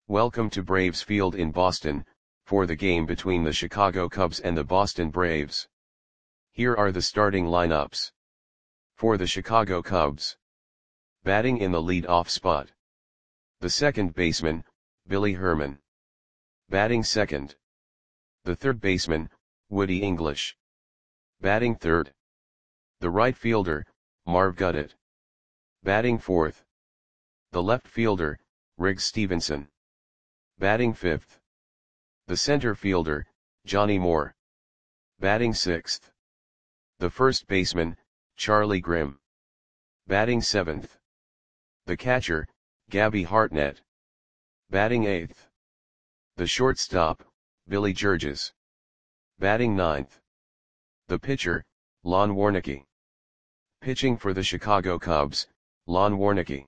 Welcome to Braves Field in Boston, for the game between the Chicago Cubs and the Boston Braves. Here are the starting lineups. For the Chicago Cubs. Batting in the lead-off spot. The second baseman, Billy Herman. Batting second. The third baseman, Woody English. Batting third. The right fielder, Marv Guddett. Batting fourth. The left fielder, Riggs Stephenson. Batting fifth. The center fielder, Johnny Moore. Batting sixth. The first baseman, Charlie Grimm. Batting seventh. The catcher, Gabby Hartnett. Batting eighth. The shortstop, Billy Georges. Batting ninth. The pitcher, Lon Warnecke. Pitching for the Chicago Cubs, Lon Warnecke.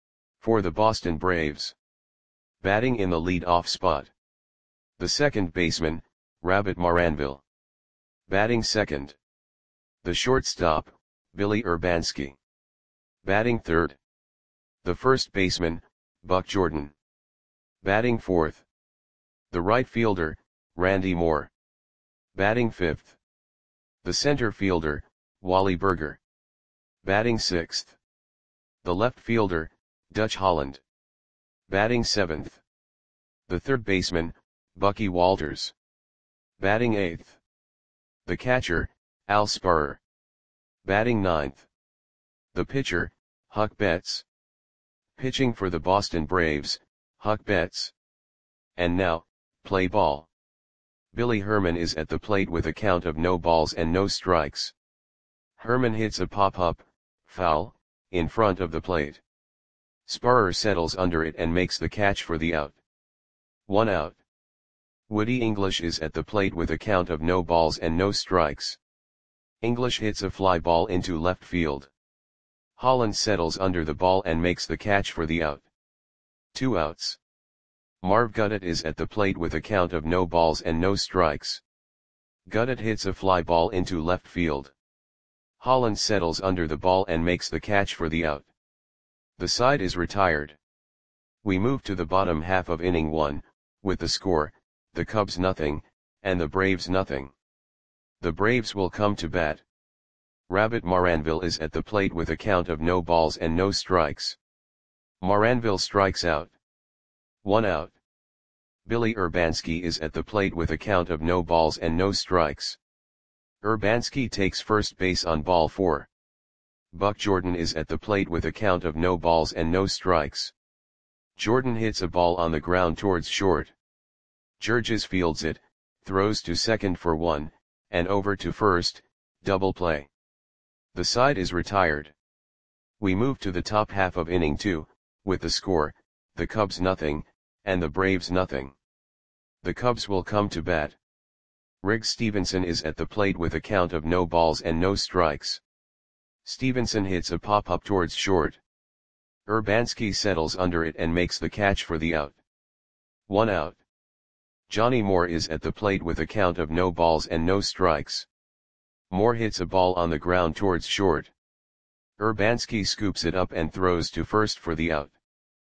For the Boston Braves. Batting in the lead-off spot. The second baseman, Rabbit Maranville. Batting second. The shortstop, Billy Urbanski. Batting third. The first baseman, Buck Jordan. Batting fourth. The right fielder, Randy Moore. Batting fifth. The center fielder, Wally Berger. Batting sixth. The left fielder, Dutch Holland. Batting seventh. The third baseman, Bucky Walters. Batting eighth. The catcher, Al Spurrier. Batting ninth. The pitcher, Huck Betts. Pitching for the Boston Braves, Huck Betts. And now, play ball. Billy Herman is at the plate with a count of no balls and no strikes. Herman hits a pop-up, foul, in front of the plate. Spurrier settles under it and makes the catch for the out. 1 out. Woody English is at the plate with a count of no balls and no strikes. English hits a fly ball into left field. Holland settles under the ball and makes the catch for the out. 2 outs. Marv Guddett is at the plate with a count of no balls and no strikes. Guddett hits a fly ball into left field. Holland settles under the ball and makes the catch for the out. The side is retired. We move to the bottom half of inning 1, with the score, the Cubs nothing, and the Braves nothing. The Braves will come to bat. Rabbit Maranville is at the plate with a count of no balls and no strikes. Maranville strikes out. 1 out. Billy Urbanski is at the plate with a count of no balls and no strikes. Urbanski takes first base on ball 4. Buck Jordan is at the plate with a count of no balls and no strikes. Jordan hits a ball on the ground towards short. Georges fields it, throws to second for 1, and over to first, double play. The side is retired. We move to the top half of inning 2, with the score, the Cubs nothing, and the Braves nothing. The Cubs will come to bat. Riggs Stephenson is at the plate with a count of no balls and no strikes. Stephenson hits a pop-up towards short. Urbanski settles under it and makes the catch for the out. 1 out. Johnny Moore is at the plate with a count of no balls and no strikes. Moore hits a ball on the ground towards short. Urbanski scoops it up and throws to first for the out.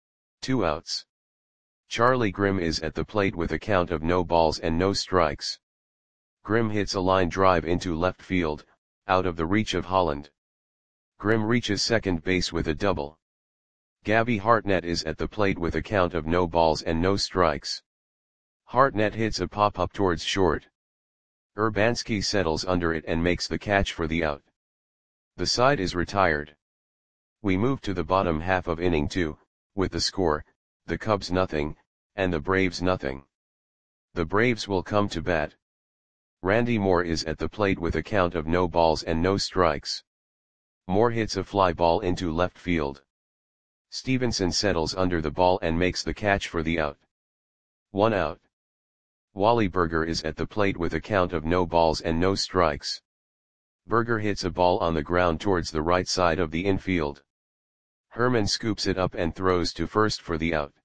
2 outs. Charlie Grimm is at the plate with a count of no balls and no strikes. Grimm hits a line drive into left field, out of the reach of Holland. Grimm reaches second base with a double. Gabby Hartnett is at the plate with a count of no balls and no strikes. Hartnett hits a pop-up towards short. Urbanski settles under it and makes the catch for the out. The side is retired. We move to the bottom half of inning 2, with the score, the Cubs nothing, and the Braves nothing. The Braves will come to bat. Randy Moore is at the plate with a count of no balls and no strikes. Moore hits a fly ball into left field. Stephenson settles under the ball and makes the catch for the out. 1 out. Wally Berger is at the plate with a count of no balls and no strikes. Berger hits a ball on the ground towards the right side of the infield. Herman scoops it up and throws to first for the out.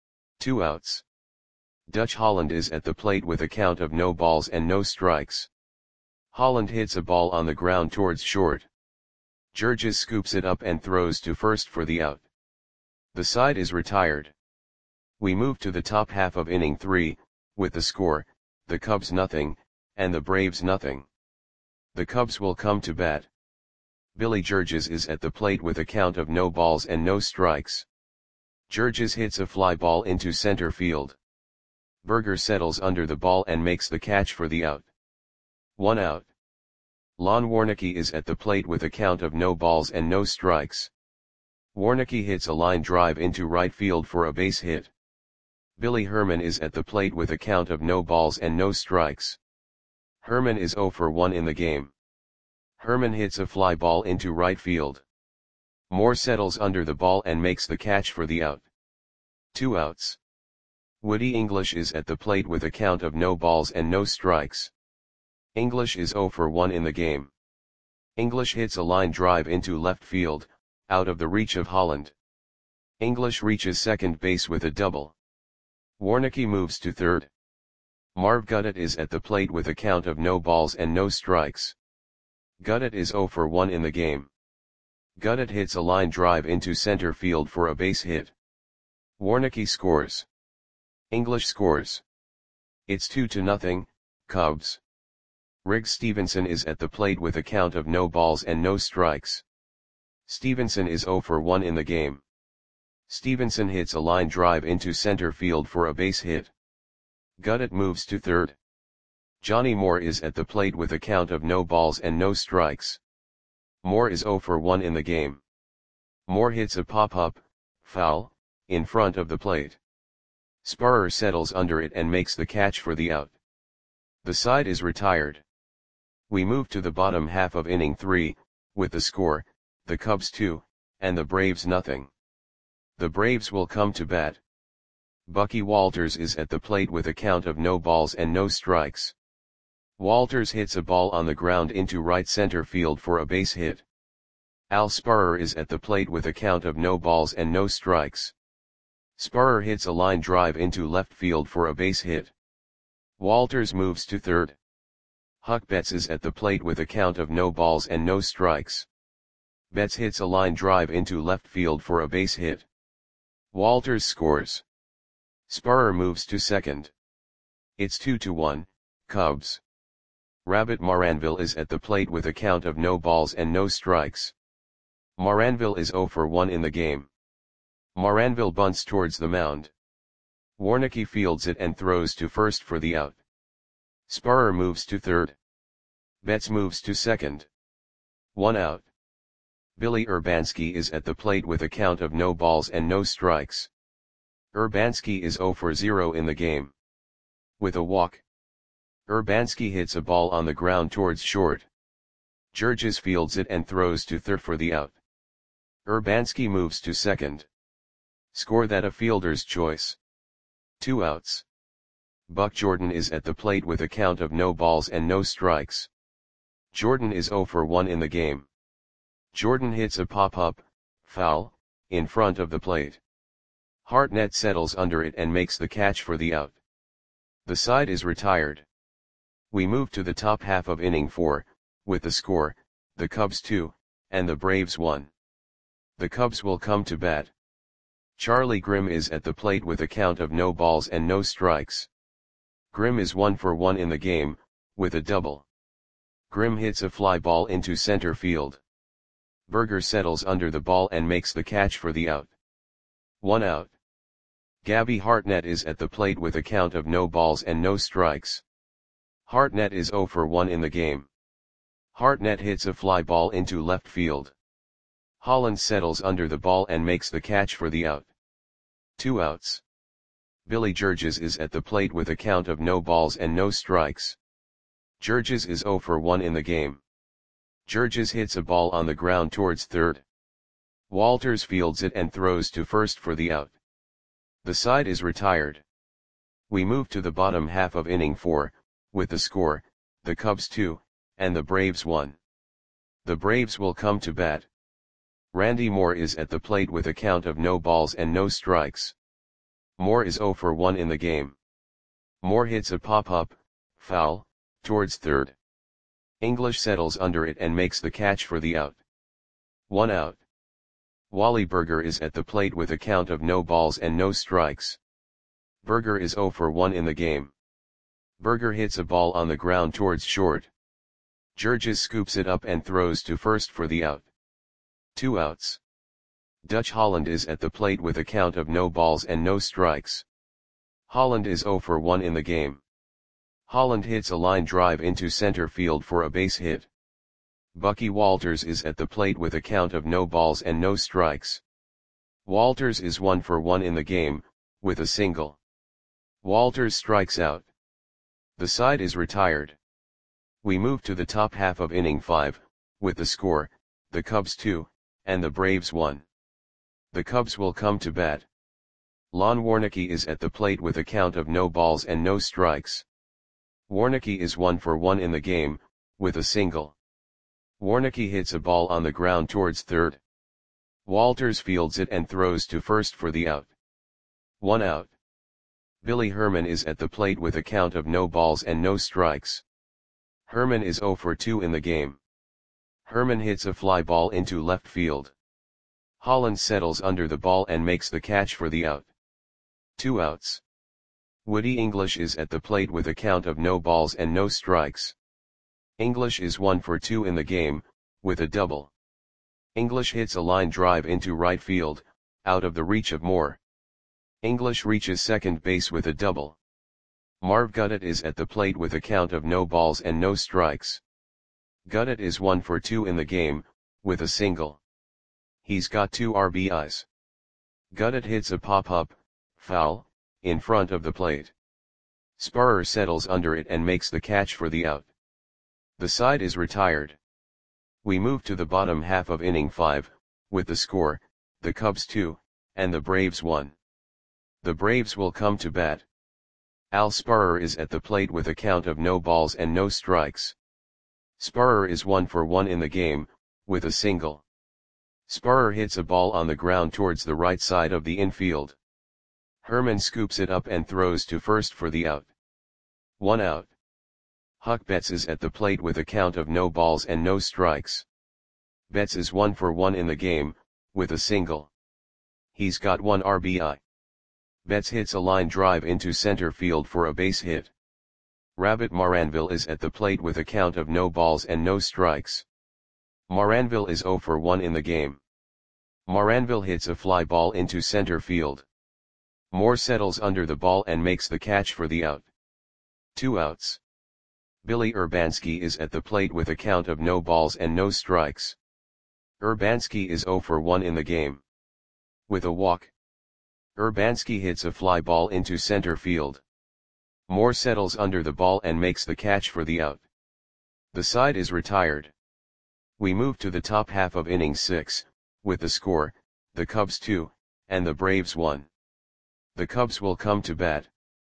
2 outs. Dutch Holland is at the plate with a count of no balls and no strikes. Holland hits a ball on the ground towards short. Georges scoops it up and throws to first for the out. The side is retired. We move to the top half of inning 3, with the score, the Cubs nothing, and the Braves nothing. The Cubs will come to bat. Billy Georges is at the plate with a count of no balls and no strikes. Georges hits a fly ball into center field. Berger settles under the ball and makes the catch for the out. 1 out. Lon Warnecke is at the plate with a count of no balls and no strikes. Warnecke hits a line drive into right field for a base hit. Billy Herman is at the plate with a count of no balls and no strikes. Herman is 0 for 1 in the game. Herman hits a fly ball into right field. Moore settles under the ball and makes the catch for the out. 2 outs. Woody English is at the plate with a count of no balls and no strikes. English is 0 for 1 in the game. English hits a line drive into left field, out of the reach of Holland. English reaches second base with a double. Warnecke moves to third. Marv Gudet is at the plate with a count of no balls and no strikes. Gudet is 0 for 1 in the game. Gudet hits a line drive into center field for a base hit. Warnecke scores. English scores. It's 2-0, Cubs. Riggs Stevenson is at the plate with a count of no balls and no strikes. Stevenson is 0 for 1 in the game. Stevenson hits a line drive into center field for a base hit. Gudet moves to third. Johnny Moore is at the plate with a count of no balls and no strikes. Moore is 0 for 1 in the game. Moore hits a pop-up, foul, in front of the plate. Sparrer settles under it and makes the catch for the out. The side is retired. We move to the bottom half of inning 3, with the score, the Cubs 2, and the Braves nothing. The Braves will come to bat. Bucky Walters is at the plate with a count of no balls and no strikes. Walters hits a ball on the ground into right center field for a base hit. Al Sparrer is at the plate with a count of no balls and no strikes. Sparrer hits a line drive into left field for a base hit. Walters moves to third. Huck Betts is at the plate with a count of no balls and no strikes. Betts hits a line drive into left field for a base hit. Walters scores. Sparrer moves to second. It's 2-1, Cubs. Rabbit Maranville is at the plate with a count of no balls and no strikes. Maranville is 0 for 1 in the game. Maranville bunts towards the mound. Warnecke fields it and throws to first for the out. Sparrer moves to third. Betts moves to second. 1 out. Billy Urbanski is at the plate with a count of no balls and no strikes. Urbanski is 0 for 0 in the game. With a walk. Urbanski hits a ball on the ground towards short. Georges fields it and throws to third for the out. Urbanski moves to second. Score that a fielder's choice. 2 outs. Buck Jordan is at the plate with a count of no balls and no strikes. Jordan is 0 for 1 in the game. Jordan hits a pop-up, foul, in front of the plate. Hartnett settles under it and makes the catch for the out. The side is retired. We move to the top half of inning 4, with the score, the Cubs 2, and the Braves 1. The Cubs will come to bat. Charlie Grimm is at the plate with a count of no balls and no strikes. Grimm is 1 for 1 in the game, with a double. Grimm hits a fly ball into center field. Berger settles under the ball and makes the catch for the out. 1 out. Gabby Hartnett is at the plate with a count of no balls and no strikes. Hartnett is 0 for 1 in the game. Hartnett hits a fly ball into left field. Holland settles under the ball and makes the catch for the out. 2 outs. Billy Georges is at the plate with a count of no balls and no strikes. Georges is 0 for 1 in the game. Georges hits a ball on the ground towards third. Walters fields it and throws to first for the out. The side is retired. We move to the bottom half of inning 4, with the score, the Cubs 2, and the Braves 1. The Braves will come to bat. Randy Moore is at the plate with a count of no balls and no strikes. Moore is 0 for 1 in the game. Moore hits a pop-up, foul, towards third. English settles under it and makes the catch for the out. 1 out. Wally Berger is at the plate with a count of no balls and no strikes. Berger is 0 for 1 in the game. Berger hits a ball on the ground towards short. Jurges scoops it up and throws to first for the out. 2 outs. Dutch Holland is at the plate with a count of no balls and no strikes. Holland is 0 for 1 in the game. Holland hits a line drive into center field for a base hit. Bucky Walters is at the plate with a count of no balls and no strikes. Walters is 1 for 1 in the game, with a single. Walters strikes out. The side is retired. We move to the top half of inning 5, with the score, the Cubs 2, and the Braves 1. The Cubs will come to bat. Lon Warnecke is at the plate with a count of no balls and no strikes. Warnecke is 1 for 1 in the game, with a single. Warnecke hits a ball on the ground towards third. Walters fields it and throws to first for the out. 1 out. Billy Herman is at the plate with a count of no balls and no strikes. Herman is 0 for 2 in the game. Herman hits a fly ball into left field. Holland settles under the ball and makes the catch for the out. 2 outs. Woody English is at the plate with a count of no balls and no strikes. English is 1 for 2 in the game, with a double. English hits a line drive into right field, out of the reach of Moore. English reaches second base with a double. Marv Guttet is at the plate with a count of no balls and no strikes. Guttet is 1 for 2 in the game, with a single. He's got 2 RBIs. Guttet hits a pop-up, foul, in front of the plate. Spurrier settles under it and makes the catch for the out. The side is retired. We move to the bottom half of inning 5, with the score, the Cubs 2, and the Braves 1. The Braves will come to bat. Al Spurrier is at the plate with a count of no balls and no strikes. Spurrier is 1 for 1 in the game, with a single. Spurrier hits a ball on the ground towards the right side of the infield. Herman scoops it up and throws to first for the out. 1 out. Huck Betts is at the plate with a count of no balls and no strikes. Betts is 1 for 1 in the game, with a single. He's got 1 RBI. Betts hits a line drive into center field for a base hit. Rabbit Maranville is at the plate with a count of no balls and no strikes. Maranville is 0 for 1 in the game. Maranville hits a fly ball into center field. Moore settles under the ball and makes the catch for the out. 2 outs. Billy Urbanski is at the plate with a count of no balls and no strikes. Urbanski is 0 for 1 in the game. With a walk. Urbanski hits a fly ball into center field. Moore settles under the ball and makes the catch for the out. The side is retired. We move to the top half of inning 6, with the score, the Cubs 2, and the Braves 1. The Cubs will come to bat.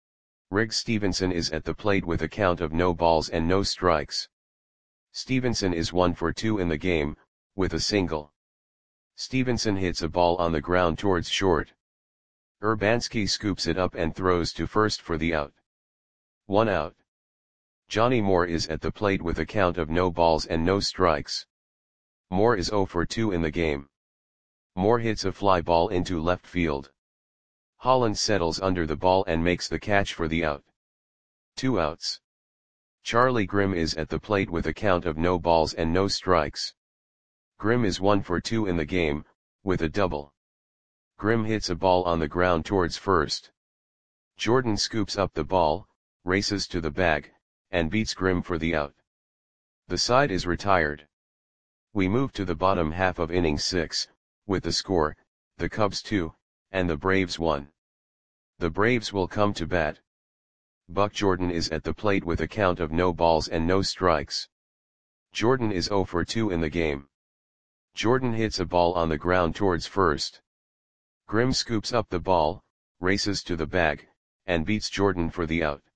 Riggs Stevenson is at the plate with a count of no balls and no strikes. Stevenson is 1 for 2 in the game, with a single. Stevenson hits a ball on the ground towards short. Urbanski scoops it up and throws to first for the out. 1 out. Johnny Moore is at the plate with a count of no balls and no strikes. Moore is 0 for 2 in the game. Moore hits a fly ball into left field. Holland settles under the ball and makes the catch for the out. 2 outs. Charlie Grimm is at the plate with a count of no balls and no strikes. Grimm is 1 for 2 in the game, with a double. Grimm hits a ball on the ground towards first. Jordan scoops up the ball, races to the bag, and beats Grimm for the out. The side is retired. We move to the bottom half of inning 6, with the score, the Cubs 2, and the Braves 1. The Braves will come to bat. Buck Jordan is at the plate with a count of no balls and no strikes. Jordan is 0 for 2 in the game. Jordan hits a ball on the ground towards first. Grimm scoops up the ball, races to the bag, and beats Jordan for the out.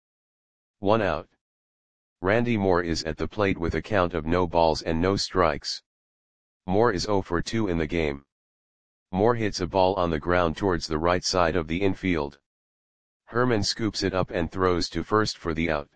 1 out. Randy Moore is at the plate with a count of no balls and no strikes. Moore is 0 for 2 in the game. Moore hits a ball on the ground towards the right side of the infield. Herman scoops it up and throws to first for the out.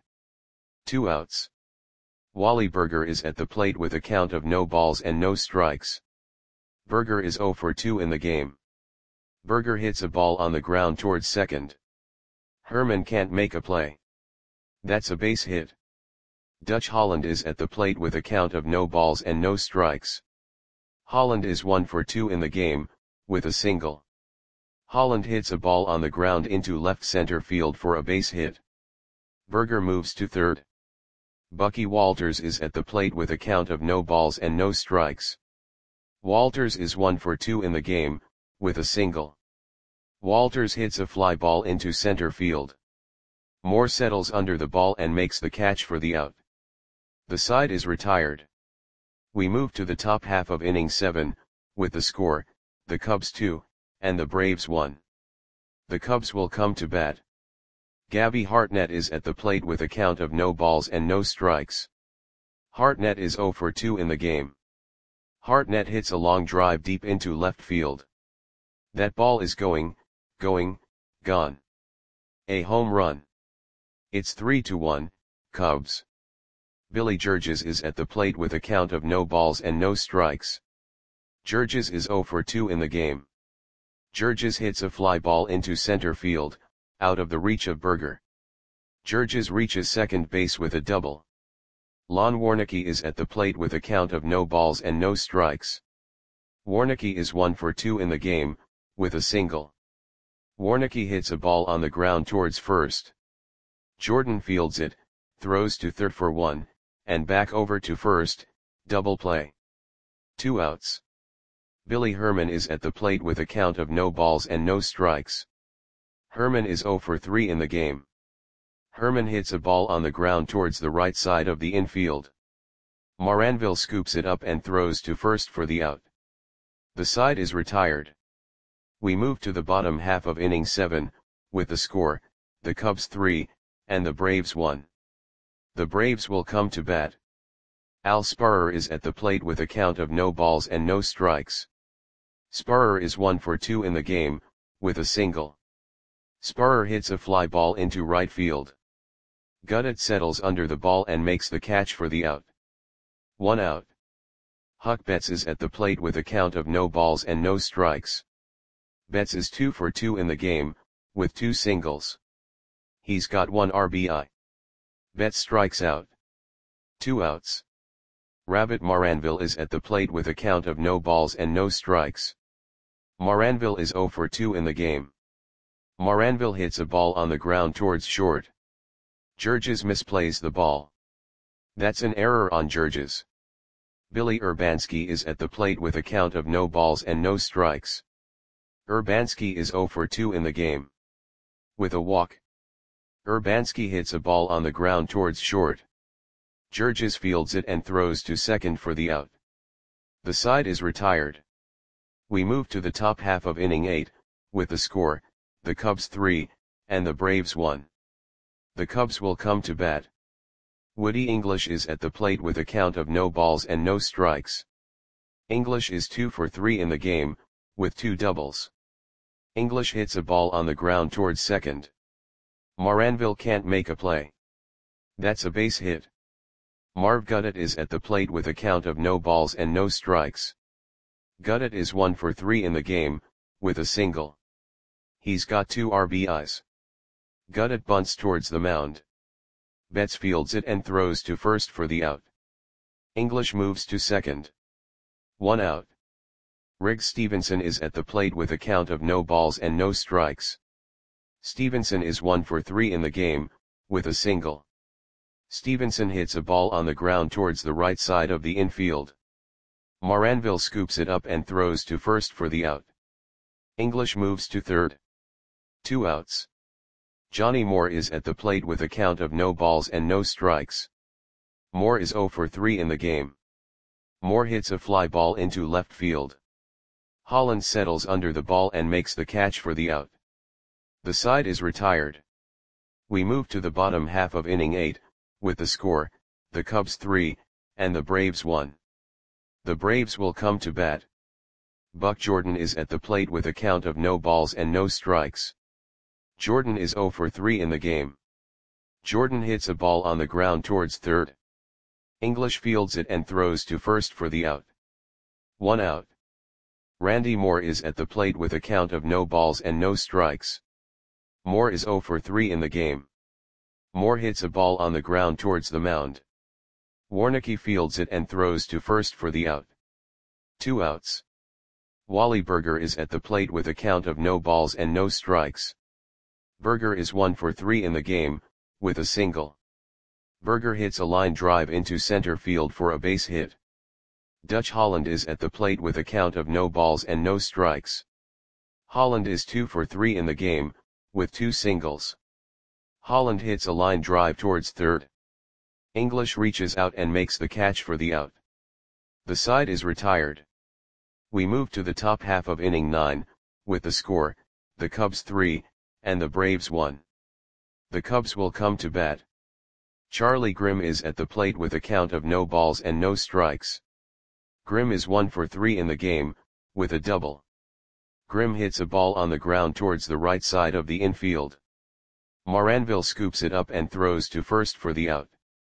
2 outs. Wally Berger is at the plate with a count of no balls and no strikes. Berger is 0 for 2 in the game. Berger hits a ball on the ground towards second. Herman can't make a play. That's a base hit. Dutch Holland is at the plate with a count of no balls and no strikes. Holland is 1 for 2 in the game, with a single. Holland hits a ball on the ground into left center field for a base hit. Berger moves to third. Bucky Walters is at the plate with a count of no balls and no strikes. Walters is 1 for 2 in the game, with a single. Walters hits a fly ball into center field. Moore settles under the ball and makes the catch for the out. The side is retired. We move to the top half of inning 7, with the score, the Cubs 2, and the Braves 1. The Cubs will come to bat. Gabby Hartnett is at the plate with a count of no balls and no strikes. Hartnett is 0 for 2 in the game. Hartnett hits a long drive deep into left field. That ball is gone. A home run. It's 3-1, Cubs. Billy Georges is at the plate with a count of no balls and no strikes. Georges is 0 for 2 in the game. Georges hits a fly ball into center field, out of the reach of Berger. Georges reaches second base with a double. Lon Warnecke is at the plate with a count of no balls and no strikes. Warnecke is 1 for 2 in the game, with a single. Warnecke hits a ball on the ground towards first. Jordan fields it, throws to third for 1, and back over to first, double play. 2 outs. Billy Herman is at the plate with a count of no balls and no strikes. Herman is 0 for 3 in the game. Herman hits a ball on the ground towards the right side of the infield. Moranville scoops it up and throws to first for the out. The side is retired. We move to the bottom half of inning 7, with the score, the Cubs 3, and the Braves 1. The Braves will come to bat. Al Sparrer is at the plate with a count of no balls and no strikes. Sparrer is 1 for 2 in the game, with a single. Sparrer hits a fly ball into right field. Gudet settles under the ball and makes the catch for the out. 1 out. Huck Betts is at the plate with a count of no balls and no strikes. Betts is 2 for 2 in the game, with 2 singles. He's got 1 RBI. Betts strikes out. 2 outs. Rabbit Moranville is at the plate with a count of no balls and no strikes. Moranville is 0 for 2 in the game. Moranville hits a ball on the ground towards short. Georges misplays the ball. That's an error on Georges. Billy Urbanski is at the plate with a count of no balls and no strikes. Urbanski is 0 for 2 in the game. With a walk. Urbanski hits a ball on the ground towards short. Georges fields it and throws to second for the out. The side is retired. We move to the top half of inning 8, with the score, the Cubs 3, and the Braves 1. The Cubs will come to bat. Woody English is at the plate with a count of no balls and no strikes. English is 2 for 3 in the game, with 2 doubles. English hits a ball on the ground towards second. Moranville can't make a play. That's a base hit. Marv Gudet is at the plate with a count of no balls and no strikes. Gudet is 1 for 3 in the game, with a single. He's got 2 RBIs. Gudet bunts towards the mound. Betts fields it and throws to first for the out. English moves to second. 1 out. Riggs Stevenson is at the plate with a count of no balls and no strikes. Stevenson is 1 for 3 in the game, with a single. Stevenson hits a ball on the ground towards the right side of the infield. Moranville scoops it up and throws to first for the out. English moves to third. 2 outs. Johnny Moore is at the plate with a count of no balls and no strikes. Moore is 0 for 3 in the game. Moore hits a fly ball into left field. Holland settles under the ball and makes the catch for the out. The side is retired. We move to the bottom half of inning 8, with the score, the Cubs 3, and the Braves 1. The Braves will come to bat. Buck Jordan is at the plate with a count of no balls and no strikes. Jordan is 0 for 3 in the game. Jordan hits a ball on the ground towards third. English fields it and throws to first for the out. 1 out. Randy Moore is at the plate with a count of no balls and no strikes. Moore is 0 for 3 in the game. Moore hits a ball on the ground towards the mound. Warneke fields it and throws to first for the out. 2 outs. Wally Berger is at the plate with a count of no balls and no strikes. Berger is 1 for 3 in the game, with a single. Berger hits a line drive into center field for a base hit. Dutch Holland is at the plate with a count of no balls and no strikes. Holland is 2 for 3 in the game, with 2 singles. Holland hits a line drive towards third. English reaches out and makes the catch for the out. The side is retired. We move to the top half of inning 9, with the score, the Cubs 3, and the Braves 1. The Cubs will come to bat. Charlie Grimm is at the plate with a count of no balls and no strikes. Grimm is 1 for 3 in the game, with a double. Grimm hits a ball on the ground towards the right side of the infield. Moranville scoops it up and throws to first for the out.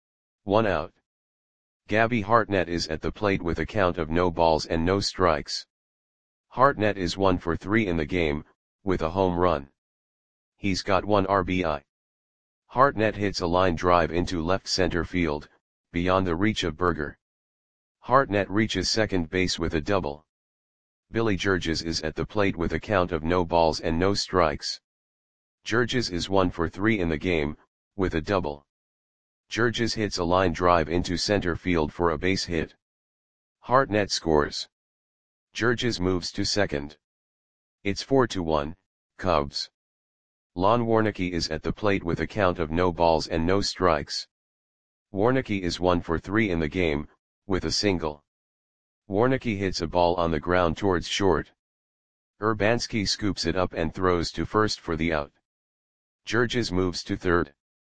1 out. Gabby Hartnett is at the plate with a count of no balls and no strikes. Hartnett is 1 for 3 in the game, with a home run. He's got 1 RBI. Hartnett hits a line drive into left center field, beyond the reach of Berger. Hartnett reaches second base with a double. Billy Georges is at the plate with a count of no balls and no strikes. Georges is 1 for 3 in the game, with a double. Georges hits a line drive into center field for a base hit. Hartnett scores. Georges moves to second. It's 4-1, Cubs. Lon Warneke is at the plate with a count of no balls and no strikes. Warneke is 1 for 3 in the game, with a single. Warneke hits a ball on the ground towards short. Urbanski scoops it up and throws to first for the out. Georges moves to third.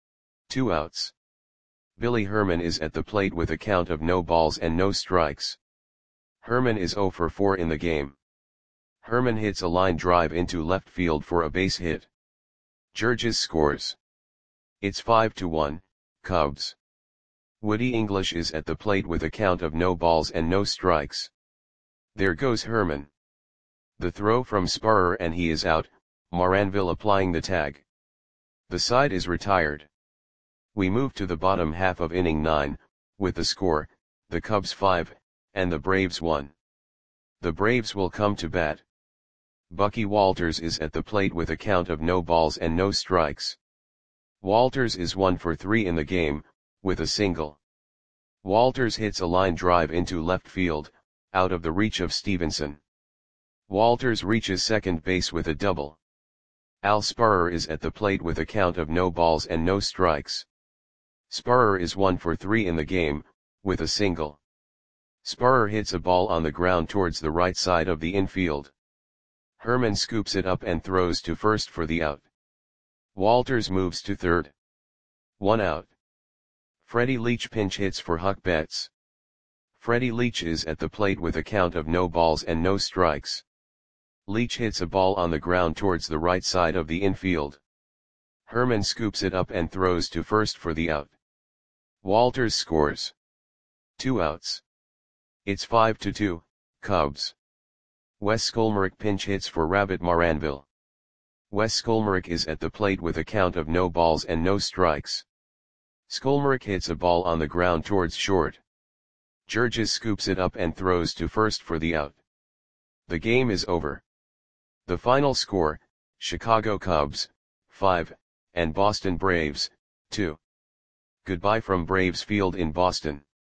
2 outs. Billy Herman is at the plate with a count of no balls and no strikes. Herman is 0 for 4 in the game. Herman hits a line drive into left field for a base hit. Georges scores. It's 5-1, Cubs. Woody English is at the plate with a count of no balls and no strikes. There goes Herman. The throw from Sparrer and he is out, Moranville applying the tag. The side is retired. We move to the bottom half of inning 9, with the score, the Cubs 5, and the Braves 1. The Braves will come to bat. Bucky Walters is at the plate with a count of no balls and no strikes. Walters is 1 for 3 in the game, with a single. Walters hits a line drive into left field, out of the reach of Stevenson. Walters reaches second base with a double. Al Sparrer is at the plate with a count of no balls and no strikes. Sparrer is 1 for 3 in the game, with a single. Sparrer hits a ball on the ground towards the right side of the infield. Herman scoops it up and throws to first for the out. Walters moves to third. 1 out. Freddie Leach pinch hits for Huck Betts. Freddie Leach is at the plate with a count of no balls and no strikes. Leach hits a ball on the ground towards the right side of the infield. Herman scoops it up and throws to first for the out. Walters scores. 2 outs. It's 5-2, Cubs. Wes Skolmerick pinch hits for Rabbit Moranville. Wes Skolmerick is at the plate with a count of no balls and no strikes. Skolmerick hits a ball on the ground towards short. Georges scoops it up and throws to first for the out. The game is over. The final score, Chicago Cubs, 5, and Boston Braves, 2. Goodbye from Braves Field in Boston.